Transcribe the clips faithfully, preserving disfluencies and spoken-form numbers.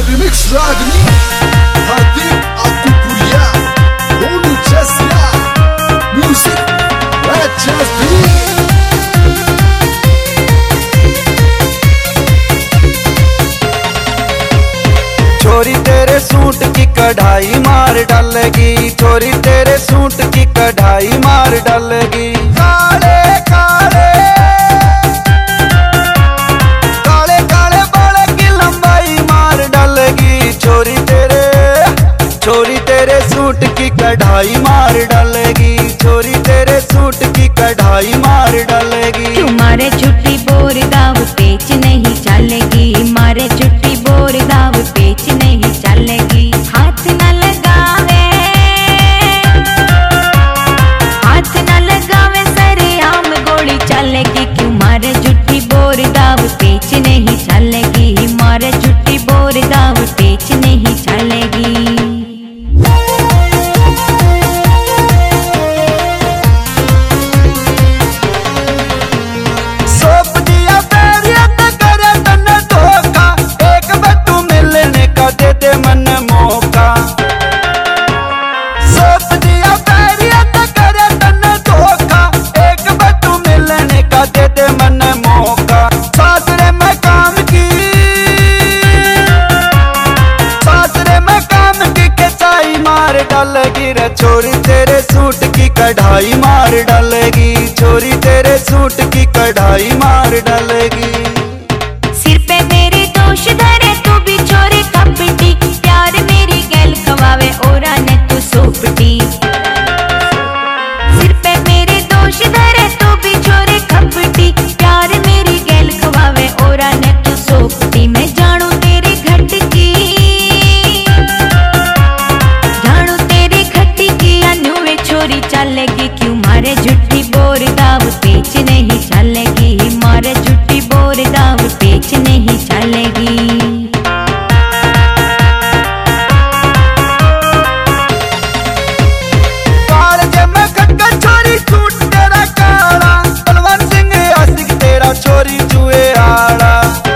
Remix Ragni Hadir aku punya Bonu Jasya Music Red Jazz Beat छोरी तेरे suit की कढ़ाई मार डालेगी, छोरी तेरे सूट की कढ़ाई मार डालेगी। काले काले काले काले बाल की लंबाई मार डालेगी, छोरी तेरे छोरी तेरे सूट की कढ़ाई मार डालेगी, छोरी तेरे सूट की कढ़ाई मार डालेगी। तुम्हारे छुट्टी बोर दाव पेच नहीं चलेगी, मारे छुट्टी बोर दाव पेच नहीं चलेगी। हाथ न लगावे हाथ न लगावे सरे आम गोली चलेगी, क्यों मारे छुट्टी बोर दाव पेच नहीं चलेगी, मारे छुट्टी बोर दाव पेच नहीं चलेगी। छोरी तेरे सूट की कढ़ाई मार डालेगी, छोरी तेरे सूट की कढ़ाई मार डालेगी। सिर पे मेरे दोष धरे तू भी छोरी कपटी, प्यार मेरी गैल खवावे ओरा ने तू सोपटी। सिर पे मेरे दोष धरे तू भी छोरी कपटी, प्यार मेरी गैल खवावे ओरा ने तू सोपटी। मैं जानू तेरी घट की छोरी चलेगी, क्यों मारे झूठी बोर दाव पेच नहीं चलेगी, मारे झूठी बोर दाव पेच नहीं चलेगी। छोरी सूट तेरा काला, बलवंत सिंह आशिक तेरा छोरी जुए आड़ा।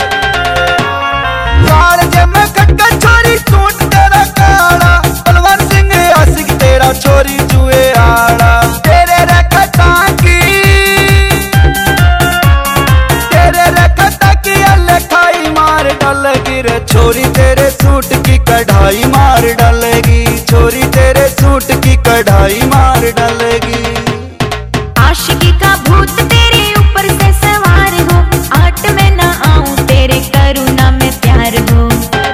छोरी सूट तेरा काला, बलवंत सिंह आशिक तेरा छोरी जुए आड़ा। तेरे रखता की तेरे रखता की लखाई मार डालेगी रे, छोरी तेरे सूट की कढ़ाई मार डालेगी, छोरी तेरे सूट की कढ़ाई मार डालेगी। आशिकी का भूत तेरे ऊपर से सवार हो, आट में ना आऊं तेरे करुणा में प्यार हो।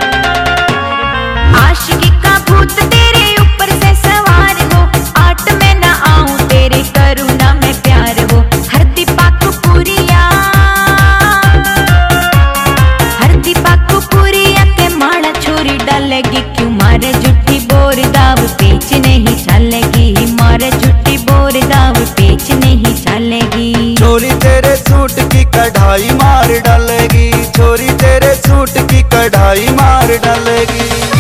आशिकी का भूत तेरे ऊपर से सवार हो, आट में ना आऊं तेरे करुणा में प्यार हो। हर दीपक पुरिया हर दीपक पुरिया के माड़ा छोरी डालेगी, क्यों मारे झूठी बोर दाव पेच नहीं चलेगी, मारे झूठी बोर दाव पेच नहीं चलेगी। छोरी तेरे सूट की कढ़ाई मार डालेगी, छोरी तेरे सूट की कढ़ाई मार डालेगी।